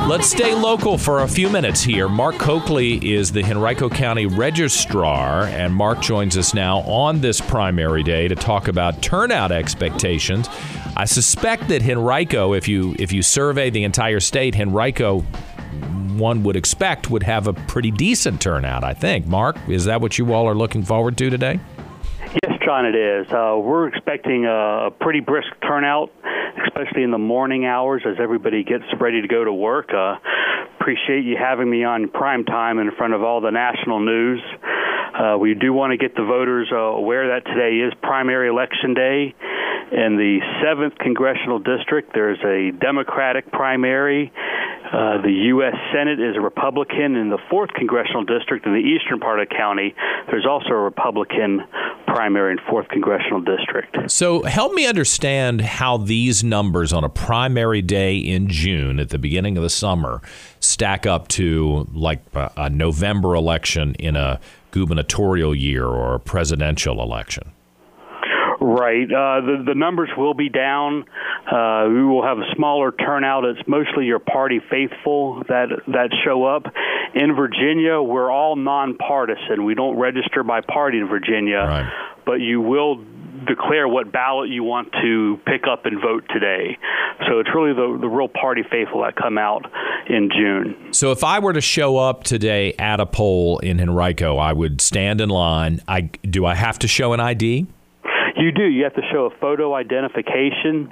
Let's stay local for a few minutes here. Mark Coakley is the Henrico County Registrar, and Mark joins us now on this primary day to talk about turnout expectations. I suspect that Henrico, if you survey the entire state, Henrico, one would expect, would have a pretty decent turnout, I think. Mark, is that what you all are looking forward to today? Yes, John, it is. We're expecting a pretty brisk turnout, especially in the morning hours as everybody gets ready to go to work. Appreciate you having me on prime time in front of all the national news. We do want to get the voters aware that today is primary election day. In the 7th Congressional District, there's a Democratic primary. The U.S. Senate is a Republican. In the 4th Congressional District, in the eastern part of the county, there's also a Republican primary in 4th Congressional District. So help me understand how these numbers on a primary day in June at the beginning of the summer stack up to like a November election in a gubernatorial year or a presidential election. Right. The numbers will be down. We will have a smaller turnout. It's mostly your party faithful that show up. In Virginia, we're all nonpartisan. We don't register by party in Virginia, right. But you will declare what ballot you want to pick up and vote today. So it's really the real party faithful that come out in June. So if I were to show up today at a poll in Henrico, I would stand in line. Do I have to show an ID? You do. You have to show a photo identification.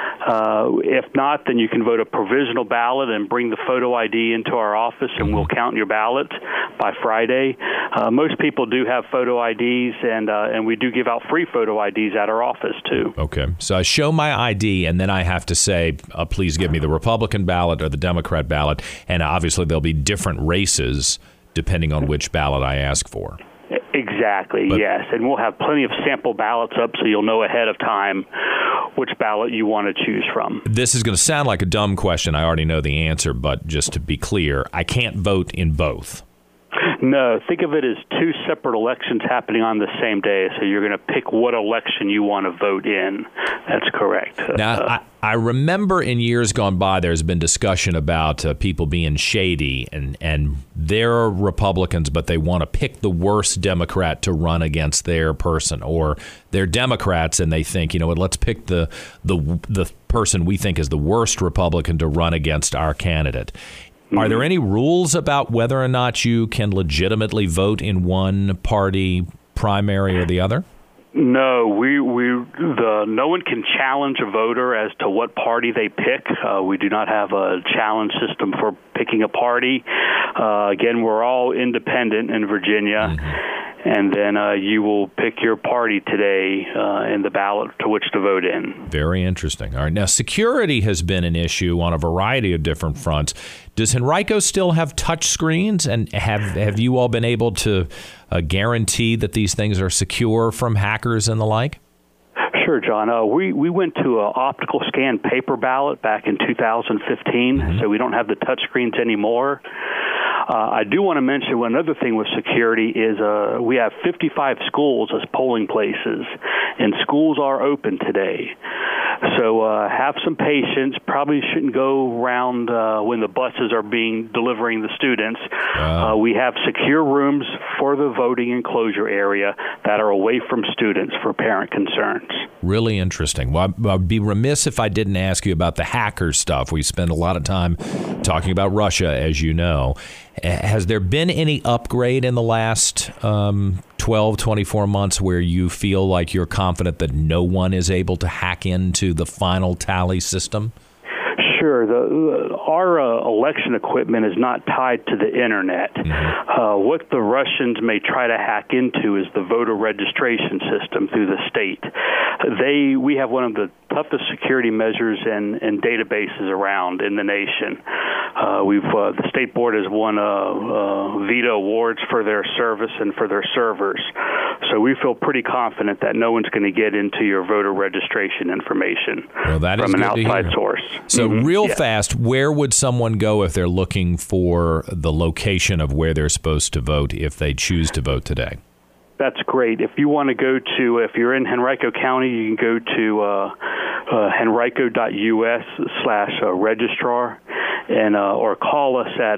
If not, then you can vote a provisional ballot and bring the photo ID into our office, and we'll count your ballot by Friday. Most people do have photo IDs, and we do give out free photo IDs at our office, too. Okay. So I show my ID, and then I have to say, please give me the Republican ballot or the Democrat ballot, and obviously there'll be different races depending on which ballot I ask for. Exactly, yes. And we'll have plenty of sample ballots up so you'll know ahead of time which ballot you want to choose from. This is going to sound like a dumb question. I already know the answer, but just to be clear, I can't vote in both. No, think of it as two separate elections happening on the same day, so you're going to pick what election you want to vote in. That's correct. Now, I remember in years gone by there's been discussion about people being shady, and they're Republicans, but they want to pick the worst Democrat to run against their person, or they're Democrats and they think, let's pick the person we think is the worst Republican to run against our candidate. Are there any rules about whether or not you can legitimately vote in one party primary or the other? No, no one can challenge a voter as to what party they pick. We do not have a challenge system for picking a party. Again, we're all independent in Virginia. Mm-hmm. And then you will pick your party today in the ballot to which to vote in. Very interesting. All right. Now, security has been an issue on a variety of different fronts. Does Henrico still have touch screens? And have you all been able to guarantee that these things are secure from hackers and the like? Sure, John. We went to an optical scan paper ballot back in 2015, mm-hmm. So we don't have the touch screens anymore. I do want to mention one other thing with security is we have 55 schools as polling places, and schools are open today. So have some patience. Probably shouldn't go around when the buses are delivering the students. We have secure rooms for the voting enclosure area that are away from students for parent concerns. Really interesting. Well, I'd be remiss if I didn't ask you about the hacker stuff. We spend a lot of time talking about Russia, as you know. Has there been any upgrade in the last 12, 24 months where you feel like you're confident that no one is able to hack into the final tally system? Sure. Our election equipment is not tied to the Internet. Mm-hmm. What the Russians may try to hack into is the voter registration system through the state. We have one of the toughest security measures and databases around in the nation. The state board has won veto awards for their service and for their servers. So we feel pretty confident that no one's going to get into your voter registration information from an outside source. So real fast, where would someone go if they're looking for the location of where they're supposed to vote if they choose to vote today? That's great. If you want to go to, if you're in Henrico County, you can go to henrico.us/registrar, and or call us at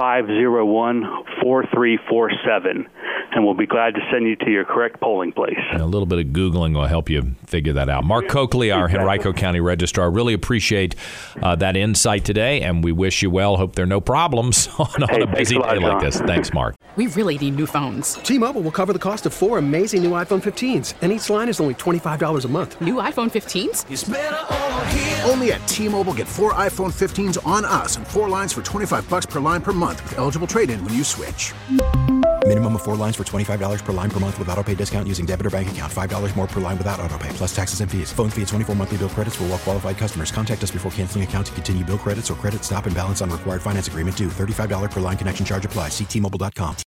501-4347, and we'll be glad to send you to your correct polling place. And a little bit of Googling will help you figure that out. Mark Coakley, our Henrico County Registrar, really appreciate that insight today, and we wish you well. Hope there are no problems on a busy day like this. Thanks, Mark. We really need new phones. T-Mobile will cover the cost of 4 amazing new iPhone 15s, and each line is only $25 a month. New iPhone 15s? It's better over here. Only at T-Mobile, get 4 iPhone 15s on us and 4 lines for $25 per line per month with eligible trade-in when you switch. Minimum of 4 lines for $25 per line per month with autopay discount using debit or bank account. $5 more per line without autopay, plus taxes and fees. Phone fee at 24 monthly bill credits for well-qualified customers. Contact us before canceling account to continue bill credits or credit stop and balance on required finance agreement due. $35 per line connection charge applies. See T-Mobile.com.